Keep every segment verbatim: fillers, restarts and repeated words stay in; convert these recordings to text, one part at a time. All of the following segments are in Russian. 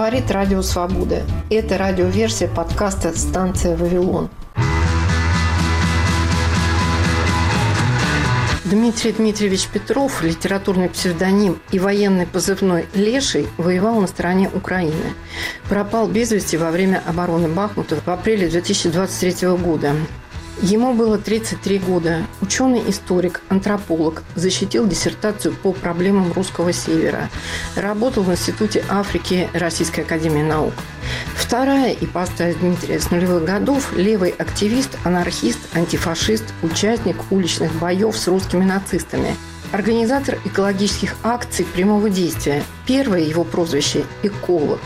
Говорит Радио Свобода. Это радиоверсия подкаста «Станция Вавилон». Дмитрий Дмитриевич Петров, литературный псевдоним и военный позывной «Леший», воевал на стороне Украины. Пропал без вести во время обороны Бахмута в апреле две тысячи двадцать третьего года. Ему было тридцать три года. Ученый-историк, антрополог, защитил диссертацию по проблемам русского севера. Работал в Институте Африки Российской академии наук. Вторая ипостась Дмитрия с нулевых годов – левый активист, анархист, антифашист, участник уличных боев с русскими нацистами. Организатор экологических акций прямого действия. Первое его прозвище – «Эколог».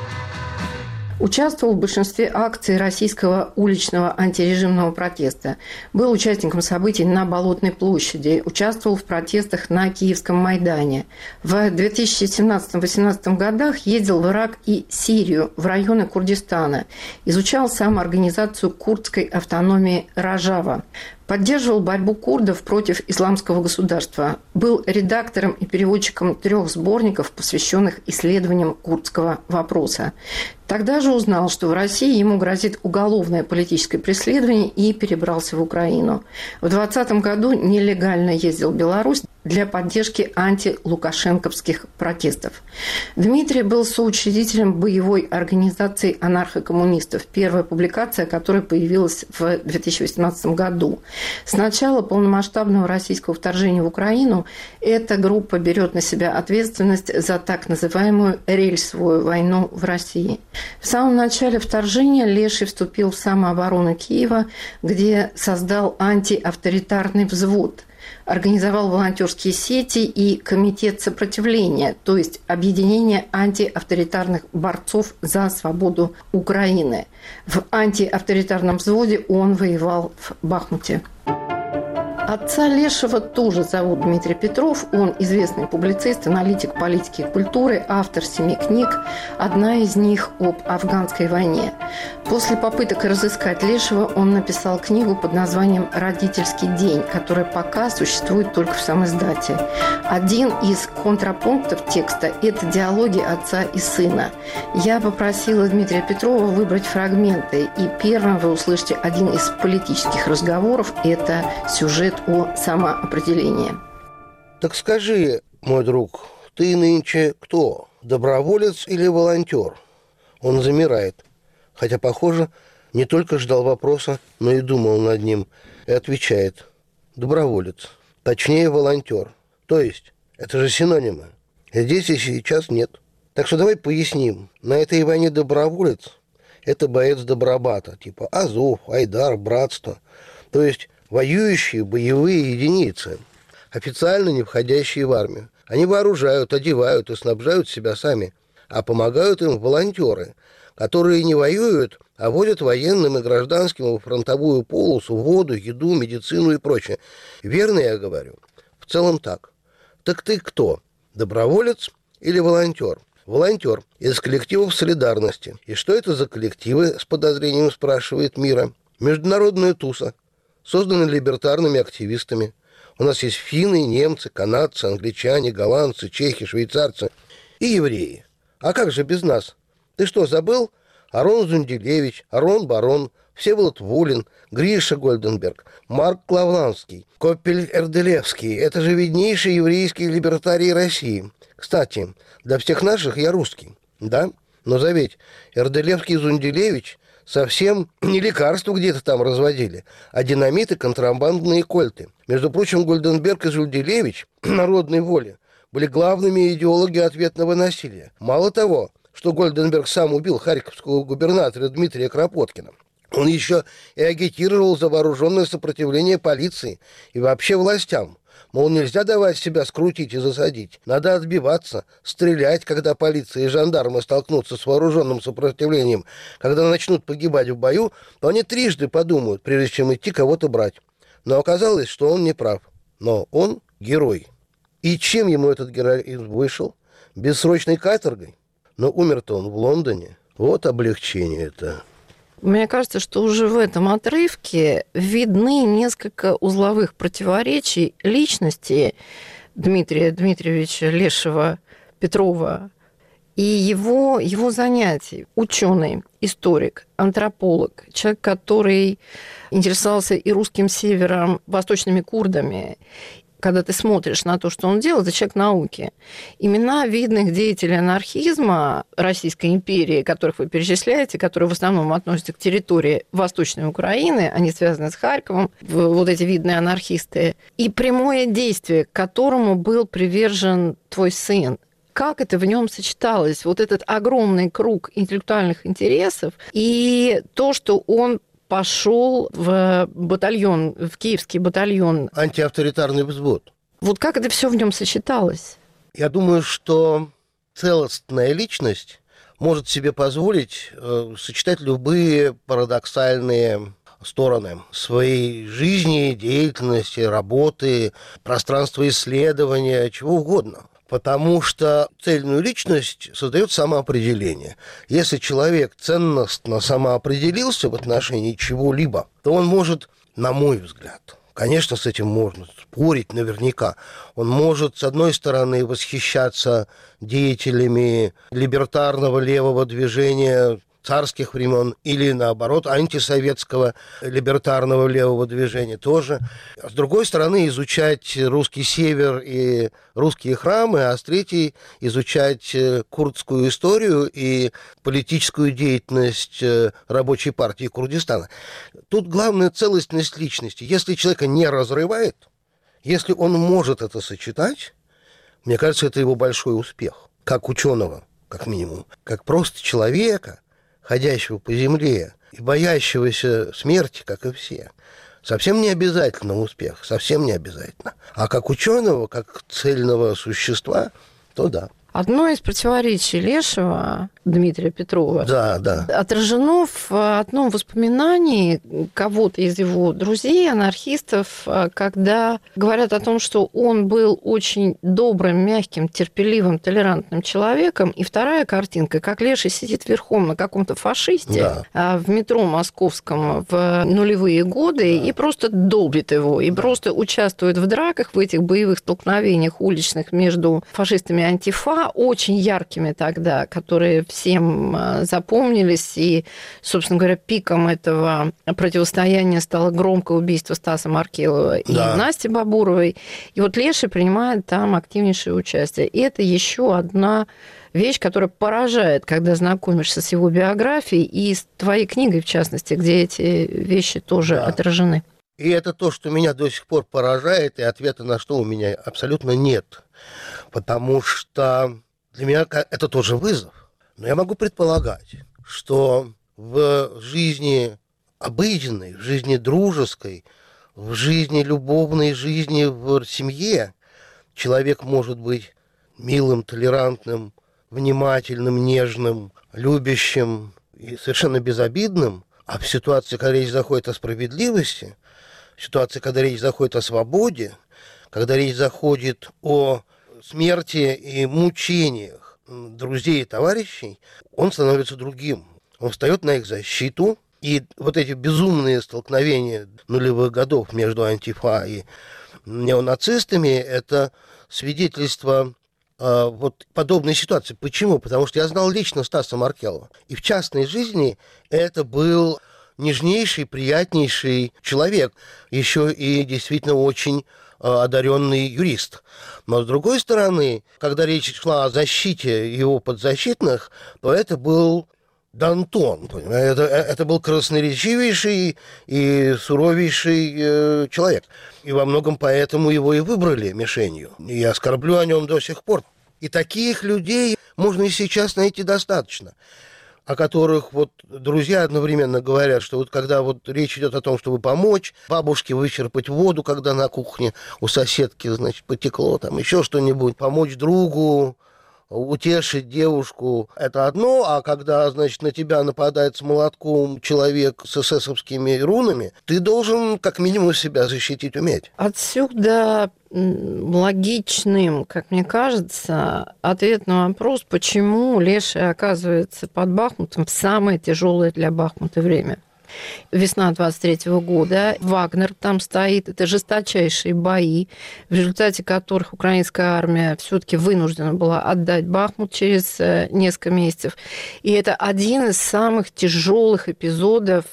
Участвовал в большинстве акций российского уличного антирежимного протеста. Был участником событий на Болотной площади. Участвовал в протестах на Киевском Майдане. В две тысячи семнадцатом-восемнадцатом годах ездил в Ирак и Сирию, в районы Курдистана. Изучал самоорганизацию курдской автономии Рожава. Поддерживал борьбу курдов против исламского государства. Был редактором и переводчиком трех сборников, посвященных исследованиям курдского вопроса. Тогда же узнал, что в России ему грозит уголовное политическое преследование, и перебрался в Украину. В двадцатом году нелегально ездил в Беларусь для поддержки антилукашенковских протестов. Дмитрий был соучредителем боевой организации анархокоммунистов, первая публикация которой появилась в две тысячи восемнадцатом году. С начала полномасштабного российского вторжения в Украину эта группа берет на себя ответственность за так называемую рельсовую войну в России. В самом начале вторжения Леший вступил в самооборону Киева, где создал антиавторитарный взвод, организовал волонтерские сети и комитет сопротивления, то есть объединение антиавторитарных борцов за свободу Украины. В антиавторитарном взводе он воевал в Бахмуте. Отца Лешего тоже зовут Дмитрий Петров. Он известный публицист, аналитик политики и культуры, автор семи книг. Одна из них об афганской войне. После попыток разыскать Лешего он написал книгу под названием «Родительский день», которая пока существует только в самиздате. Один из контрапунктов текста – это диалоги отца и сына. Я попросила Дмитрия Петрова выбрать фрагменты, и первым вы услышите один из политических разговоров – это сюжет о самоопределении. Так скажи, мой друг, ты нынче кто? Доброволец или волонтер? Он замирает, хотя, похоже, не только ждал вопроса, но и думал над ним, и отвечает: доброволец, точнее волонтер. То есть, это же синонимы. Здесь и сейчас нет. Так что давай поясним. На этой войне доброволец – это боец добробата, типа Азов, Айдар, Братство. То есть, воюющие боевые единицы, официально не входящие в армию. Они вооружают, одевают и снабжают себя сами, а помогают им волонтеры, которые не воюют, а водят военным и гражданским во фронтовую полосу воду, еду, медицину и прочее. Верно я говорю? В целом так. Так ты кто? Доброволец или волонтер? Волонтер из коллективов солидарности. И что это за коллективы, с подозрением спрашивает Мира? Международная туса, созданы либертарными активистами. У нас есть финны, немцы, канадцы, англичане, голландцы, чехи, швейцарцы и евреи. А как же без нас? Ты что, забыл? Арон Зунделевич, Арон Барон, Всеволод Волин, Гриша Гольденберг, Марк Клавланский, Коппель Эрделевский. Это же виднейшие еврейские либертарии России. Кстати, для всех наших я русский, да? Но заметь, Эрделевский и Зунделевич совсем не лекарства где-то там разводили, а динамит и контрабандные кольты. Между прочим, Гольденберг и Зунделевич народной воли были главными идеологи ответного насилия. Мало того, что Гольденберг сам убил харьковского губернатора Дмитрия Кропоткина, он еще и агитировал за вооруженное сопротивление полиции и вообще властям. Мол, нельзя давать себя скрутить и засадить. Надо отбиваться, стрелять, когда полиция и жандармы столкнутся с вооруженным сопротивлением. Когда начнут погибать в бою, то они трижды подумают, прежде чем идти кого-то брать. Но оказалось, что он не прав. Но он герой. И чем ему этот героизм вышел? Бессрочной каторгой? Но умер-то он в Лондоне. Вот облегчение-то. Мне кажется, что уже в этом отрывке видны несколько узловых противоречий личности Дмитрия Дмитриевича Лешего Петрова И его, его занятий. Ученый, историк, антрополог, человек, который интересовался и русским севером, восточными курдами. Когда ты смотришь на то, что он делал, это человек науки. Имена видных деятелей анархизма Российской империи, которых вы перечисляете, которые в основном относятся к территории Восточной Украины, они связаны с Харьковом, вот эти видные анархисты, и прямое действие, к которому был привержен твой сын. Как это в нем сочеталось? Вот этот огромный круг интеллектуальных интересов и то, что он пошел в батальон, в киевский батальон. Антиавторитарный взвод. Вот как это все в нем сочеталось? Я думаю, что целостная личность может себе позволить э, сочетать любые парадоксальные стороны своей жизни, деятельности, работы, пространства исследования, чего угодно. Потому что цельную личность создает самоопределение. Если человек ценностно самоопределился в отношении чего-либо, то он может, на мой взгляд, конечно, с этим можно спорить наверняка, он может, с одной стороны, восхищаться деятелями либертарного левого движения царских времен или, наоборот, антисоветского либертарного левого движения тоже. С другой стороны, изучать русский север и русские храмы, а с третьей изучать курдскую историю и политическую деятельность рабочей партии Курдистана. Тут главная целостность личности. Если человека не разрывает, если он может это сочетать, мне кажется, это его большой успех. Как ученого, как минимум. Как просто человека, ходящего по земле и боящегося смерти, как и все. Совсем не обязательно успех, совсем не обязательно. А как ученого, как цельного существа, то да. Одно из противоречий Лешева, Дмитрия Петрова, да, да. отражено в одном воспоминании кого-то из его друзей, анархистов, когда говорят о том, что он был очень добрым, мягким, терпеливым, толерантным человеком. И вторая картинка, как Леша сидит верхом на каком-то фашисте, да, в метро московском в нулевые годы, да, и просто долбит его, и да, просто участвует в драках, в этих боевых столкновениях уличных между фашистами и антифа, очень яркими тогда, которые всем запомнились. И, собственно говоря, пиком этого противостояния стало громкое убийство Стаса Маркелова, да, и Насти Бабуровой. И вот Леша принимает там активнейшее участие. И это еще одна вещь, которая поражает, когда знакомишься с его биографией и с твоей книгой, в частности, где эти вещи тоже, да, отражены. И это то, что меня до сих пор поражает, и ответа на что у меня абсолютно нет. Потому что для меня это тоже вызов. Но я могу предполагать, что в жизни обыденной, в жизни дружеской, в жизни любовной, жизни в семье человек может быть милым, толерантным, внимательным, нежным, любящим и совершенно безобидным. А в ситуации, когда речь заходит о справедливости, в ситуации, когда речь заходит о свободе, когда речь заходит о смерти и мучениях друзей и товарищей, он становится другим. Он встает на их защиту, и вот эти безумные столкновения нулевых годов между антифа и неонацистами – это свидетельство э, вот подобной ситуации. Почему? Потому что я знал лично Стаса Маркелова. И в частной жизни это был нежнейший, приятнейший человек, еще и действительно очень одаренный юрист. Но, с другой стороны, когда речь шла о защите его подзащитных, то это был Д'Антон. Это, это был красноречивейший и суровейший э, человек. И во многом поэтому его и выбрали мишенью. И я скорблю о нем до сих пор. И таких людей можно и сейчас найти достаточно, о которых вот друзья одновременно говорят, что вот когда вот речь идет о том, чтобы помочь бабушке вычерпать воду, когда на кухне у соседки, значит, потекло, там еще что-нибудь, помочь другу, утешить девушку, это одно, а когда, значит, на тебя нападает с молотком человек с эсэсовскими рунами, ты должен как минимум себя защитить уметь. Отсюда логичным, как мне кажется, ответ на вопрос, почему Леша оказывается под Бахмутом в самое тяжелое для Бахмута время. Весна двадцать третьего года. Вагнер там стоит. Это жесточайшие бои, в результате которых украинская армия все-таки вынуждена была отдать Бахмут через несколько месяцев. И это один из самых тяжелых эпизодов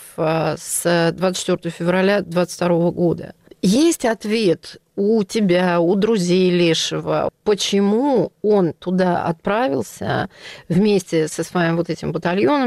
с двадцать четвёртого февраля двадцать второго года. Есть ответ у тебя, у друзей Лешева, почему он туда отправился вместе со своим вот этим батальоном?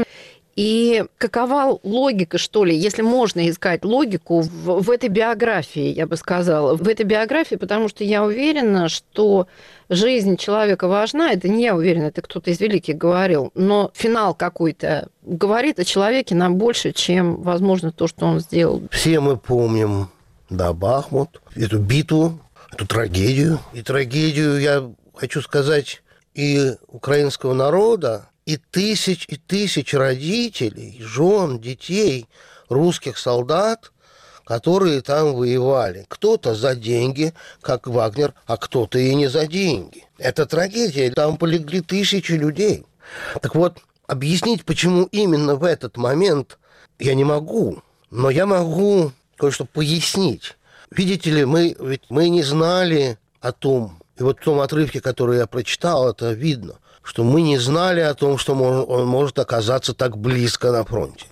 И какова логика, что ли, если можно искать логику в, в этой биографии, я бы сказала, в этой биографии, потому что я уверена, что жизнь человека важна, это не я уверена, это кто-то из великих говорил, но финал какой-то говорит о человеке нам больше, чем, возможно, то, что он сделал. Все мы помним, да, Бахмут, эту битву, эту трагедию. И трагедию, я хочу сказать, и украинского народа, и тысяч и тысяч родителей, жен, детей, русских солдат, которые там воевали. Кто-то за деньги, как Вагнер, а кто-то и не за деньги. Это трагедия, там полегли тысячи людей. Так вот, объяснить, почему именно в этот момент, я не могу, но я могу кое-что пояснить. Видите ли, мы, ведь мы не знали о том, и вот в том отрывке, который я прочитал, это видно, что мы не знали о том, что он может оказаться так близко на фронте.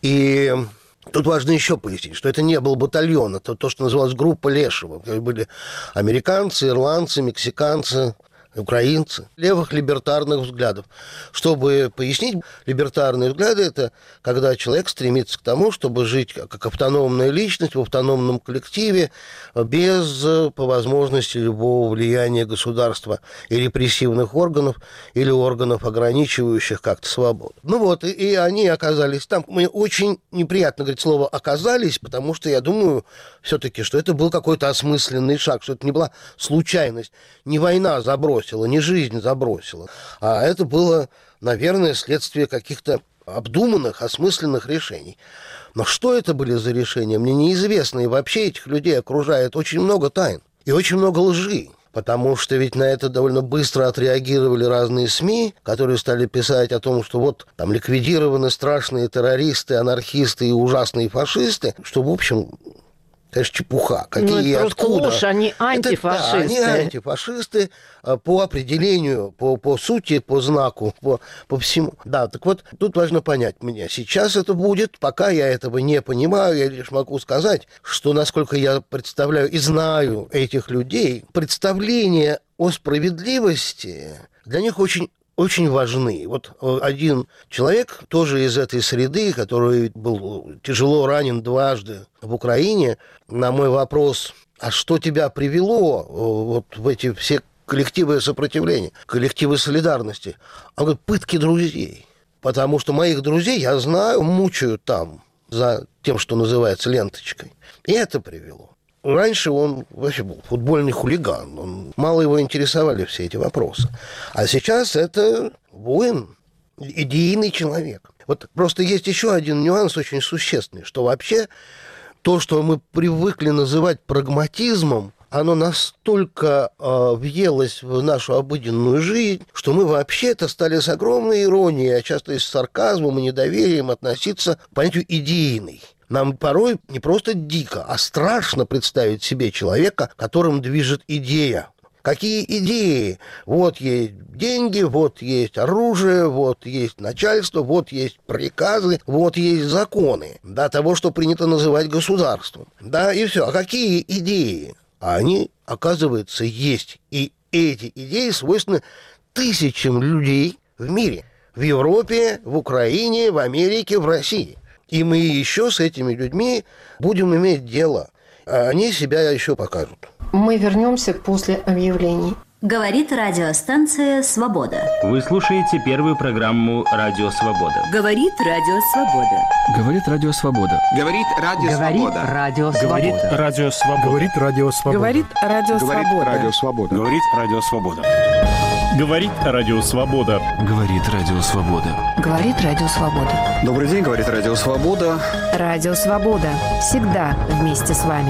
И тут важно еще пояснить, что это не был батальон, это то, что называлось группа Лешева. Были американцы, ирландцы, мексиканцы, украинцы, левых либертарных взглядов. Чтобы пояснить, либертарные взгляды – это когда человек стремится к тому, чтобы жить как автономная личность в автономном коллективе без, по возможности, любого влияния государства и репрессивных органов или органов, ограничивающих как-то свободу. Ну вот, и, и они оказались там. Мне очень неприятно говорить слово «оказались», потому что я думаю все-таки, что это был какой-то осмысленный шаг, что это не была случайность, не война забросила, не жизнь забросила, а это было, наверное, следствие каких-то обдуманных, осмысленных решений. Но что это были за решения, мне неизвестно, и вообще этих людей окружает очень много тайн и очень много лжи, потому что ведь на это довольно быстро отреагировали разные СМИ, которые стали писать о том, что вот там ликвидированы страшные террористы, анархисты и ужасные фашисты, что, в общем... Конечно, чепуха. Какие, ну, откуда? Ложь, они антифашисты. Это, да, они антифашисты по определению, по, по сути, по знаку, по, по всему. Да, так вот, тут важно понять мне. Сейчас это будет, пока я этого не понимаю, я лишь могу сказать, что, насколько я представляю и знаю этих людей, представление о справедливости для них очень очень важны. Вот один человек, тоже из этой среды, который был тяжело ранен дважды в Украине, на мой вопрос, а что тебя привело вот в эти все коллективы сопротивления, коллективы солидарности? Он говорит, пытки друзей. Потому что моих друзей, я знаю, мучают там за тем, что называется ленточкой. И это привело. Раньше он вообще был футбольный хулиган, он, мало его интересовали все эти вопросы. А сейчас это воин, идейный человек. Вот просто есть еще один нюанс очень существенный, что вообще то, что мы привыкли называть прагматизмом, оно настолько э, въелось в нашу обыденную жизнь, что мы вообще-то стали с огромной иронией, а часто и с сарказмом и недоверием относиться к понятию идейный. Нам порой не просто дико, а страшно представить себе человека, которым движет идея. Какие идеи? Вот есть деньги, вот есть оружие, вот есть начальство, вот есть приказы, вот есть законы, да, того, что принято называть государством. Да, и все. А какие идеи? А они, оказывается, есть. И эти идеи свойственны тысячам людей в мире. В Европе, в Украине, в Америке, в России. И мы еще с этими людьми будем иметь дело. А они себя еще покажут. Мы вернемся после объявлений. Говорит радиостанция «Свобода». Вы слушаете первую программу «Радио Свобода». Говорит Радио Свобода. Говорит Радио Свобода. Говорит Радио Свобода. Говорит Радио Свобода. Говорит Радио Свобода. Говорит Радио Свобода. Говорит Радио Свобода. Говорит Радио Свобода. Говорит Радио Свобода. Говорит Радио Свобода. Добрый день, говорит Радио Свобода. Радио Свобода. Всегда вместе с вами.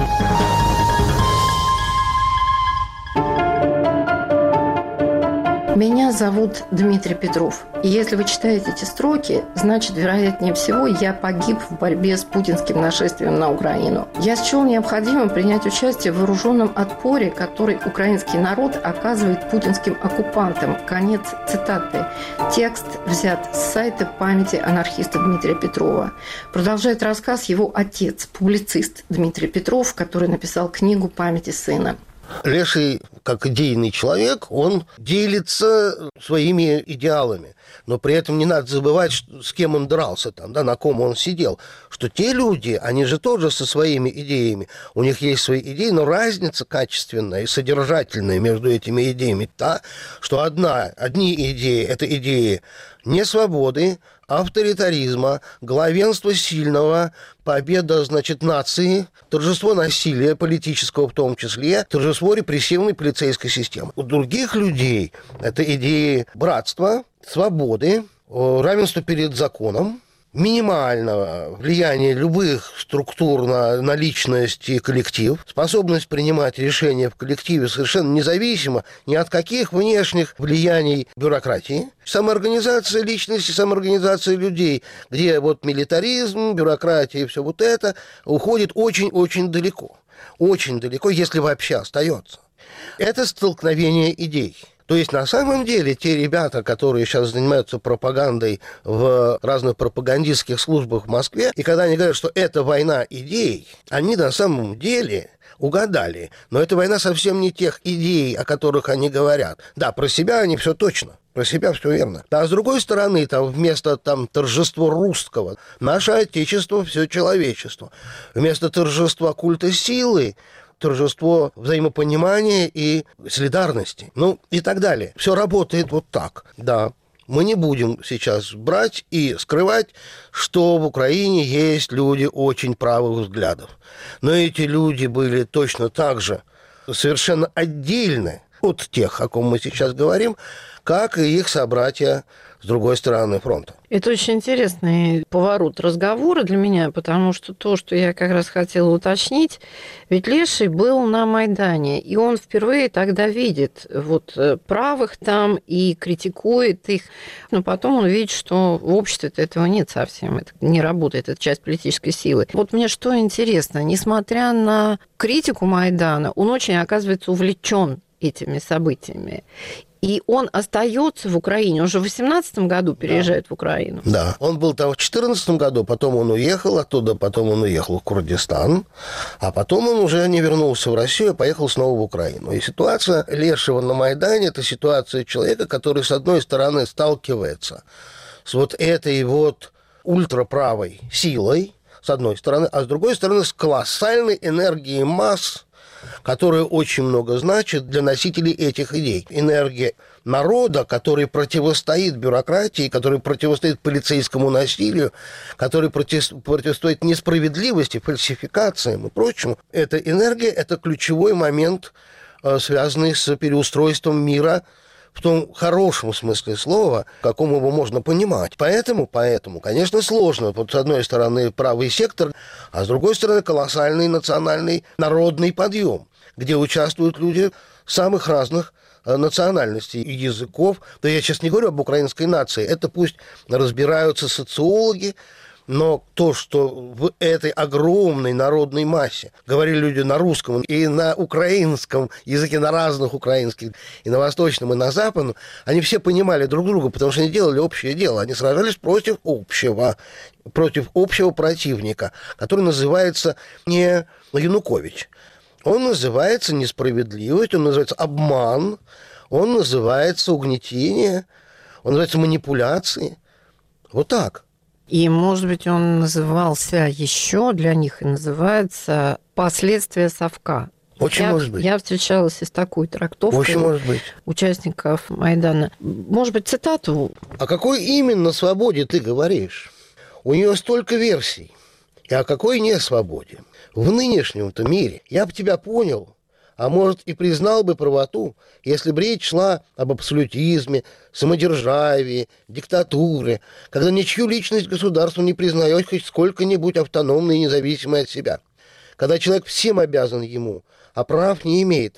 Меня зовут Дмитрий Петров. И если вы читаете эти строки, значит, вероятнее всего, я погиб в борьбе с путинским нашествием на Украину. Я счел необходимым принять участие в вооруженном отпоре, который украинский народ оказывает путинским оккупантам. Конец цитаты. Текст взят с сайта памяти анархиста Дмитрия Петрова. Продолжает рассказ его отец, публицист Дмитрий Петров, который написал книгу «Памяти сына». Леший, как идейный человек, он делится своими идеалами. Но при этом не надо забывать, с кем он дрался там, да, на ком он сидел. Что те люди, они же тоже со своими идеями. У них есть свои идеи, но разница качественная и содержательная между этими идеями та, что одна, одни идеи – это идеи не свободы, авторитаризма, главенства сильного, победа, значит, нации, торжество насилия, политического в том числе, торжество репрессивной полицейской системы. У других людей это идеи братства, свободы, равенства перед законом, минимального влияния любых структур на, на личность и коллектив, способность принимать решения в коллективе совершенно независимо ни от каких внешних влияний бюрократии, самоорганизация личности, самоорганизация людей, где вот милитаризм, бюрократия и все вот это уходит очень-очень далеко. Очень далеко, если вообще остается. Это столкновение идей. То есть, на самом деле, те ребята, которые сейчас занимаются пропагандой в разных пропагандистских службах в Москве, и когда они говорят, что это война идей, они на самом деле угадали. Но это война совсем не тех идей, о которых они говорят. Да, про себя они все точно. Про себя все верно. А с другой стороны, там вместо там, торжества русского, наше Отечество, все человечество. Вместо торжества культа силы, торжество взаимопонимания и солидарности. Ну, и так далее. Все работает вот так. Да, мы не будем сейчас брать и скрывать, что в Украине есть люди очень правых взглядов. Но эти люди были точно так же совершенно отдельны от тех, о ком мы сейчас говорим, как и их собратья с другой стороны фронта. Это очень интересный поворот разговора для меня, потому что то, что я как раз хотела уточнить, ведь Леший был на Майдане, и он впервые тогда видит вот правых там и критикует их, но потом он видит, что в обществе-то этого нет совсем, это не работает, это часть политической силы. Вот мне что интересно, несмотря на критику Майдана, он очень, оказывается, увлечен этими событиями. И он остается в Украине. Он же в восемнадцатом году переезжает да. в Украину. Да, он был там в четырнадцатом году, потом он уехал оттуда, потом он уехал в Курдистан, а потом он уже не вернулся в Россию, а поехал снова в Украину. И ситуация Лешего на Майдане – это ситуация человека, который, с одной стороны, сталкивается с вот этой вот ультраправой силой, с одной стороны, а с другой стороны, с колоссальной энергией масс, которая очень много значит для носителей этих идей. Энергия народа, который противостоит бюрократии, который противостоит полицейскому насилию, который противостоит несправедливости, фальсификациям и прочему. Эта энергия – это ключевой момент, связанный с переустройством мира в том хорошем смысле слова, каком его можно понимать. Поэтому, поэтому, конечно, сложно. Вот с одной стороны правый сектор, а с другой стороны колоссальный национальный народный подъем, где участвуют люди самых разных национальностей и языков. Да я сейчас не говорю об украинской нации, это пусть разбираются социологи, но то, что в этой огромной народной массе говорили люди на русском и на украинском языке, на разных украинских, и на восточном, и на западном, они все понимали друг друга, потому что они делали общее дело. Они сражались против общего, против общего противника, который называется не Янукович. Он называется несправедливость, он называется обман, он называется угнетение, он называется манипуляции. Вот так. И, может быть, он назывался еще для них и называется «Последствия совка». Очень я, может быть. Я встречалась и с такой трактовкой Очень может быть. Участников Майдана. Может быть, цитату? О какой именно свободе ты говоришь? У нее столько версий. И о какой не свободе? В нынешнем-то мире я бы тебя понял, а может и признал бы правоту, если бы речь шла об абсолютизме, самодержавии, диктатуре, когда ничью личность государства не признает хоть сколько-нибудь автономной и независимой от себя, когда человек всем обязан ему, а прав не имеет,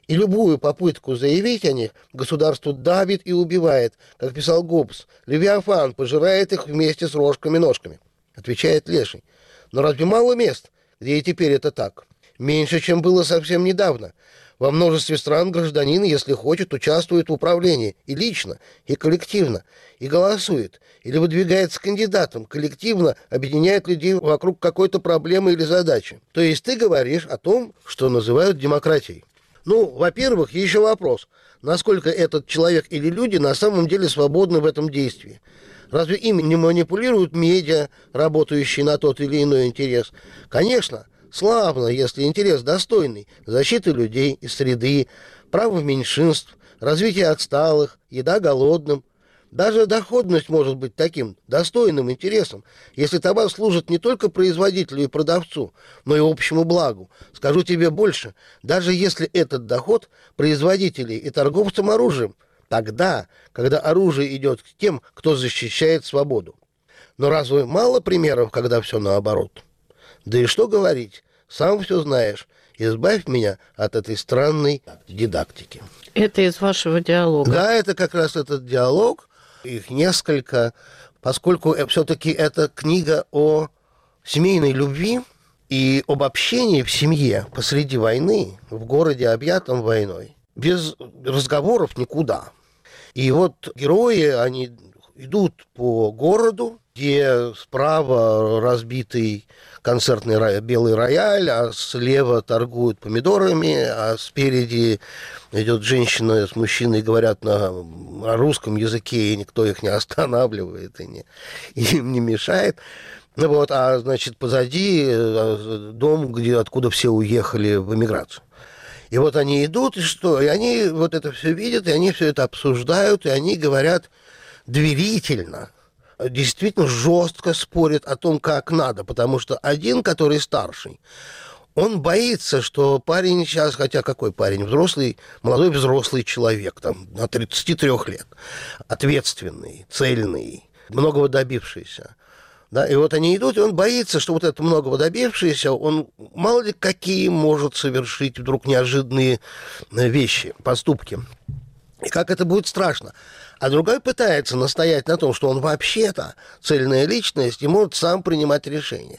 И любую попытку заявить о них государство давит и убивает. Как писал Гоббс, Левиафан пожирает их вместе с рожками-ножками. Отвечает Леший. Но разве мало мест, где и теперь это так? Меньше, чем было совсем недавно. Во множестве стран гражданин, если хочет, участвует в управлении и лично, и коллективно, и голосует, или выдвигается кандидатом, коллективно объединяет людей вокруг какой-то проблемы или задачи. То есть ты говоришь о том, что называют демократией. Ну, во-первых, еще вопрос, насколько этот человек или люди на самом деле свободны в этом действии. Разве ими не манипулируют медиа, работающие на тот или иной интерес? Конечно, славно, если интерес достойный – защиты людей и среды, права меньшинств, развитие отсталых, еда голодным. Даже доходность может быть таким достойным интересом, если товар служит не только производителю и продавцу, но и общему благу. Скажу тебе больше, даже если этот доход производителей и торговцам оружием, тогда, когда оружие идет к тем, кто защищает свободу. Но разве мало примеров, когда все наоборот? Да и что говорить, сам все знаешь. Избавь меня от этой странной дидактики. Это из вашего диалога? Да, это как раз этот диалог. Их несколько, поскольку все-таки это книга о семейной любви и об общении в семье посреди войны, в городе, объятом войной. Без разговоров никуда. И вот герои, они идут по городу, где справа разбитый концертный рояль, белый рояль, а слева торгуют помидорами, а спереди идет женщина с мужчиной, говорят на русском языке, и никто их не останавливает и, не, и им не мешает. Вот, а значит, позади дом, где, откуда все уехали в эмиграцию. И вот они идут, и что? И они вот это все видят, и они все это обсуждают, и они говорят доверительно, действительно жестко спорят о том, как надо, потому что один, который старший, он боится, что парень сейчас, хотя какой парень, взрослый, молодой взрослый человек, там, на тридцати трёх лет, ответственный, цельный, многого добившийся. Да, и вот они идут, и он боится, что вот это многого добившийся, он мало ли какие может совершить вдруг неожиданные вещи, поступки. И как это будет страшно. А другой пытается настоять на том, что он вообще-то цельная личность и может сам принимать решения.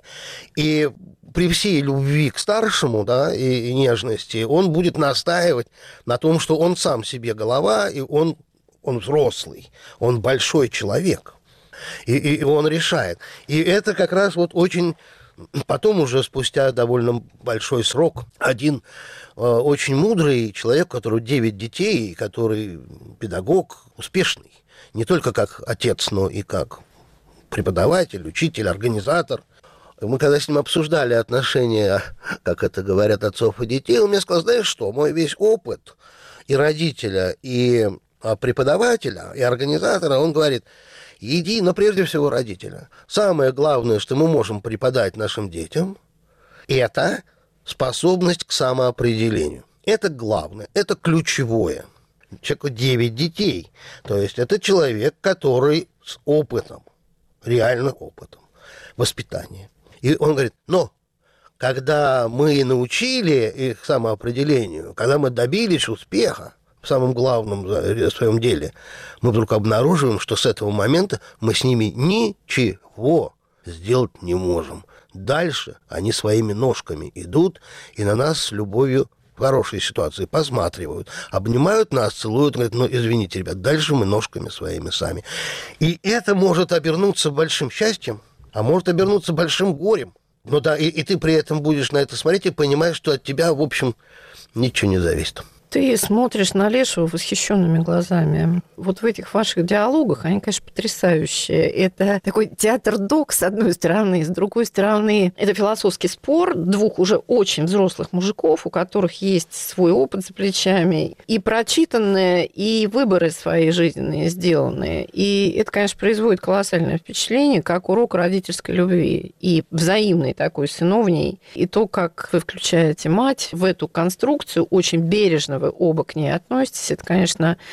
И при всей любви к старшему, да, и, и нежности, он будет настаивать на том, что он сам себе голова, и он, он взрослый, он большой человек. И, и, и он решает. И это как раз вот очень... Потом уже спустя довольно большой срок один э, очень мудрый человек, у которого девять детей, который педагог, успешный, не только как отец, но и как преподаватель, учитель, организатор. Мы когда с ним обсуждали отношения, как это говорят, отцов и детей, он мне сказал, знаешь что, мой весь опыт и родителя, и преподавателя, и организатора, он говорит... Иди, но прежде всего родителя. Самое главное, что мы можем преподать нашим детям, это способность к самоопределению. Это главное, это ключевое. Человеку девять детей. То есть это человек, который с опытом, реально опытом воспитания. И он говорит, но когда мы научили их самоопределению, когда мы добились успеха, в самом главном в своем деле, мы вдруг обнаруживаем, что с этого момента мы с ними ничего сделать не можем. Дальше они своими ножками идут и на нас с любовью в хорошей ситуации посматривают, обнимают нас, целуют, говорят, ну, извините, ребят, дальше мы ножками своими сами. И это может обернуться большим счастьем, а может обернуться большим горем. Ну да, и, и ты при этом будешь на это смотреть и понимаешь, что от тебя, в общем, ничего не зависит. Ты смотришь на Лешего восхищенными глазами. Вот в этих ваших диалогах, они, конечно, потрясающие. Это такой театр-док, с одной стороны, с другой стороны, это философский спор двух уже очень взрослых мужиков, у которых есть свой опыт за плечами, и прочитанные, и выборы свои жизненные сделанные. И это, конечно, производит колоссальное впечатление, как урок родительской любви и взаимной такой сыновней. И то, как вы включаете мать в эту конструкцию, очень бережно вы оба к ней относитесь, это, конечно,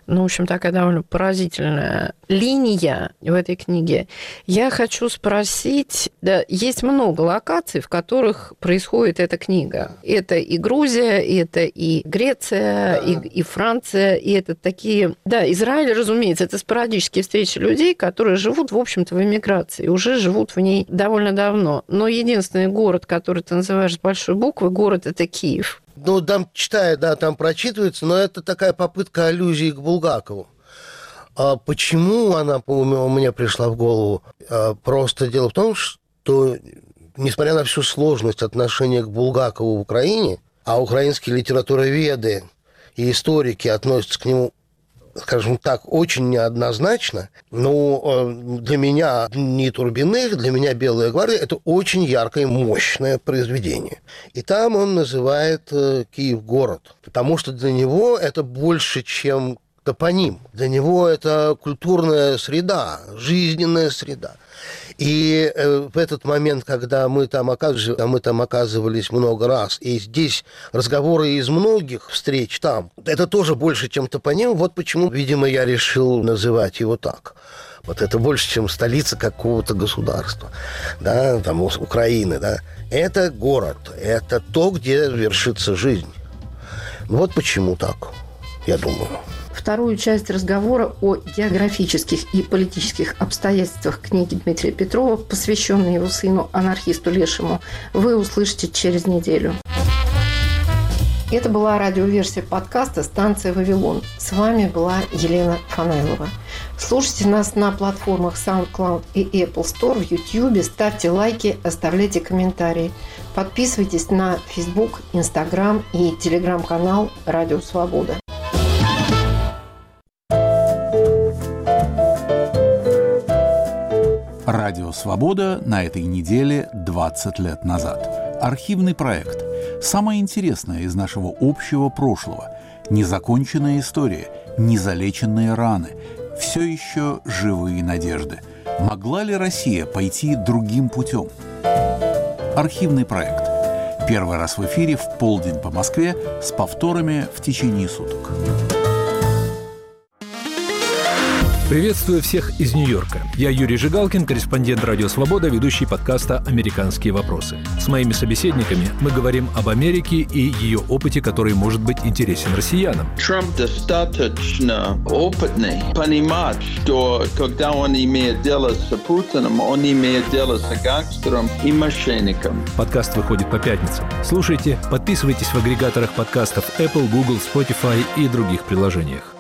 Ну, в общем, такая довольно поразительная линия в этой книге. Я хочу спросить, да, есть много локаций, в которых происходит эта книга. Это и Грузия, это и Греция, да. и, и Франция, и это такие... Да, Израиль, разумеется, это спорадические встречи людей, которые живут, в общем-то, в эмиграции, уже живут в ней довольно давно. Но единственный город, который ты называешь с большой буквы, город – это Киев. Ну, там читаю, да, там прочитывается, но это такая попытка аллюзии к Булгакову. А почему она у меня пришла в голову? А просто дело в том, что, несмотря на всю сложность отношения к Булгакову в Украине, а украинские литературоведы и историки относятся к нему, скажем так, очень неоднозначно. Но для меня «Дни Турбиных», для меня «Белая гвардия» – это очень яркое, мощное произведение. И там он называет Киев город, потому что для него это больше, чем топоним. Для него это культурная среда, жизненная среда. И в этот момент, когда мы там оказывались, мы там оказывались много раз, и здесь разговоры из многих встреч там, это тоже больше, чем топоним. Вот почему, видимо, я решил называть его так. Вот это больше, чем столица какого-то государства, да, там, Украины, да. Это город, это то, где вершится жизнь. Вот почему так, я думаю. Вторую часть разговора о географических и политических обстоятельствах книги Дмитрия Петрова, посвященной его сыну, анархисту Лешему, вы услышите через неделю. Это была радиоверсия подкаста «Станция Вавилон». С вами была Елена Фанайлова. Слушайте нас на платформах SoundCloud и Apple Store, в YouTube, ставьте лайки, оставляйте комментарии. Подписывайтесь на Facebook, Instagram и Telegram-канал «Радио Свобода». Радио «Свобода» на этой неделе двадцать лет назад. Архивный проект. Самое интересное из нашего общего прошлого. Незаконченная история, незалеченные раны. Все еще живые надежды. Могла ли Россия пойти другим путем? Архивный проект. Первый раз в эфире в полдень по Москве с повторами в течение суток. Приветствую всех из Нью-Йорка. Я Юрий Жигалкин, корреспондент «Радио Свобода», ведущий подкаста «Американские вопросы». С моими собеседниками мы говорим об Америке и ее опыте, который может быть интересен россиянам. Трамп достаточно опытный понимать, что когда он имеет дело с Путиным, он имеет дело с гангстером и мошенником. Подкаст выходит по пятницам. Слушайте, подписывайтесь в агрегаторах подкастов Apple, Google, Spotify и других приложениях.